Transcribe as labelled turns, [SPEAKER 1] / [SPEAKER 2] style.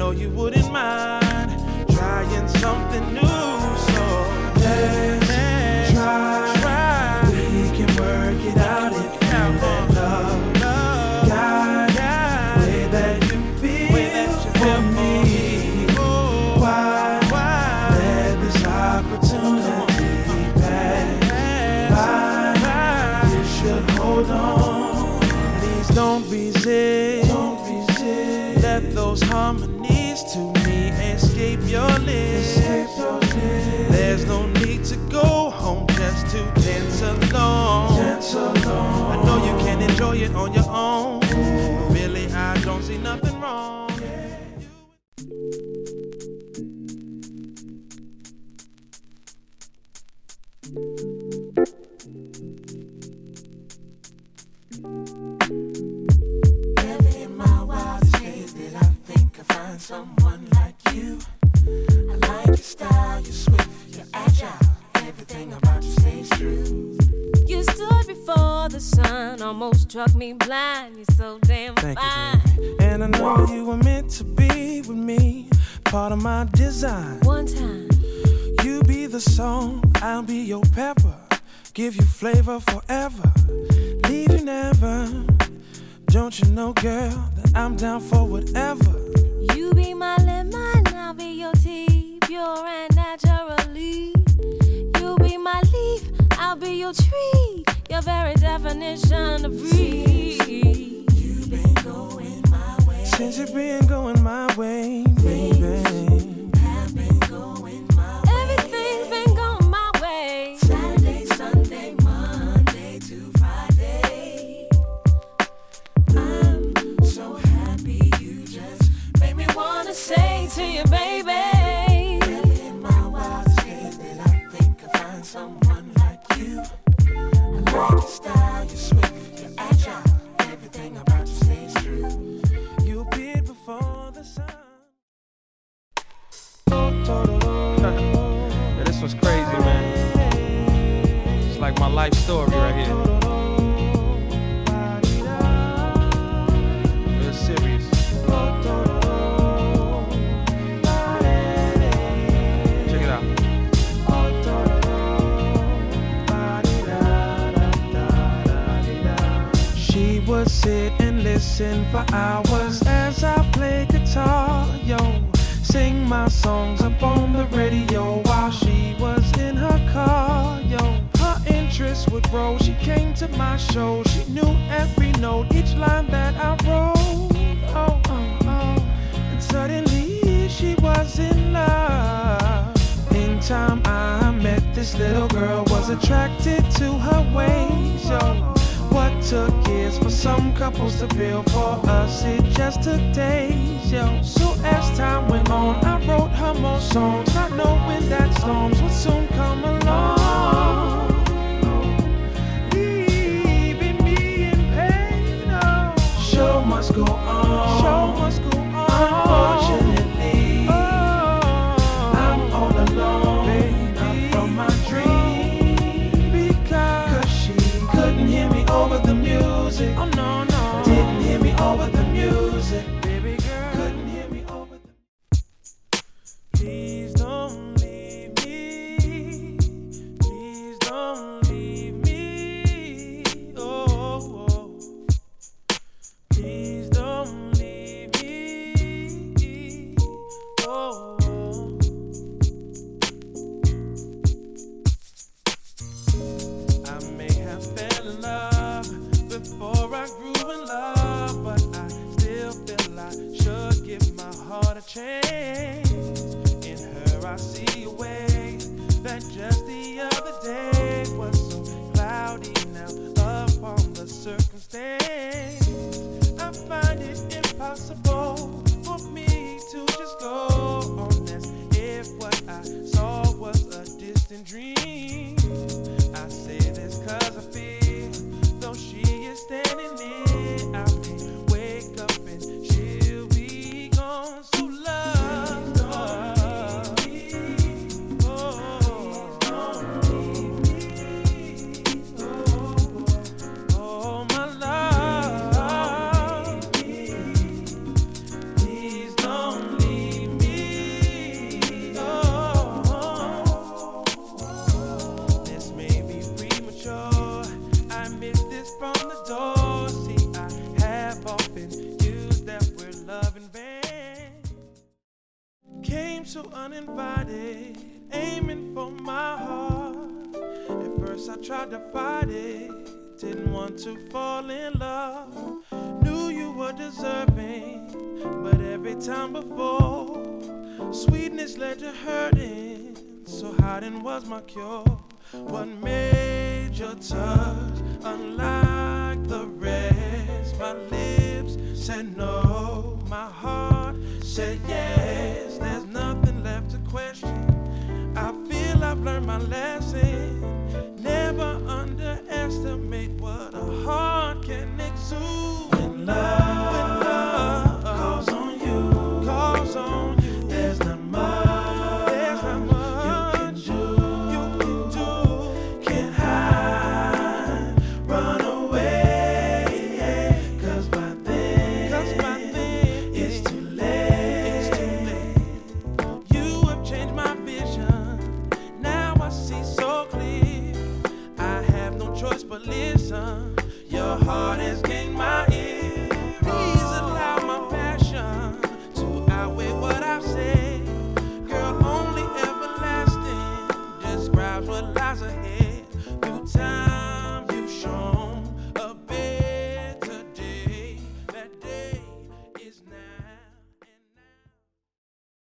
[SPEAKER 1] know you wouldn't mind trying something new. So let's try. We can work it out if you let love guide the way that you feel for me. Why let this opportunity pass by? You should hold on. Please don't resist. Let those harmonies to me escape your lips. There's no need to go home just to dance alone. I know you can enjoy it on your own, but really I don't see nothing wrong.
[SPEAKER 2] Never in my wildest dreams did I think I'd find someone like you. I like your style, you're swift, you're agile. Everything about you stays true.
[SPEAKER 3] You stood before the sun, almost struck me blind. You're so damn
[SPEAKER 1] Thank
[SPEAKER 3] fine.
[SPEAKER 1] you, baby. And I know you were meant to be with me, part of my design.
[SPEAKER 3] One time,
[SPEAKER 1] You be the song, I'll be your pepper. Give you flavor forever, leave you never. Don't you know, girl, that I'm down for whatever.
[SPEAKER 3] you be my lemon, I'll be your tea, pure and naturally. You be my leaf, I'll be your tree, your very definition of free.
[SPEAKER 2] You've been going my way.
[SPEAKER 1] Since you've been going my way, baby.
[SPEAKER 2] Have been going my way.
[SPEAKER 3] Everything's been going my way.
[SPEAKER 2] Saturday, Sunday, Monday to Friday. I'm so happy you just made me
[SPEAKER 3] Wanna say to you, baby.
[SPEAKER 2] Never in my wildest dreams did I think I'd find someone like you. I like your style, you're swift, you're agile. Everything about you stays true.
[SPEAKER 1] You appeared before the sun.
[SPEAKER 4] Yeah, this one's crazy, man. It's like my life story right here. Real serious. Check it out.
[SPEAKER 1] She would sit and listen for hours as I play guitar, yo. Sing my songs up on the radio while she was in her car, yo. Her interest would grow, she came to my show. She knew every note, each line that I wrote. Oh, oh, oh. And suddenly she was in love. In time I met this little girl, was attracted to her ways, yo. What took years for some couples to build, for us it just took days, yo. So as time went on, I wrote her more songs, not knowing that storms would soon come along, leaving me in pain. Oh. Show must go on. Show must go on. Unfortunately, I'm all alone, baby, from my dream, because she couldn't hear me over the music. Oh no, no. Didn't hear me over the music. Baby girl, couldn't hear me over the. Please don't leave me. Please don't leave me. Oh, oh. Please don't leave me. Oh, oh. I may have fell in love before I grew in love, but I still feel I should give my heart a chance. In her I see a way that just the other day was so cloudy. Now upon the circumstance, I find it impossible for me to just go on as if what I saw was a distant dream. I say this 'cause I feel, though she is standing near, I may wake up and she'll be gone. So love. came so uninvited, aiming for my heart. At first I tried to fight it, didn't want to fall in love. Knew you were deserving, but every time before, sweetness led to hurting. So hiding was my cure. What made your touch unlike the rest? My lips said no, my heart said yes. There's nothing left to question. I feel I've learned my lesson. Never underestimate what a heart can exude.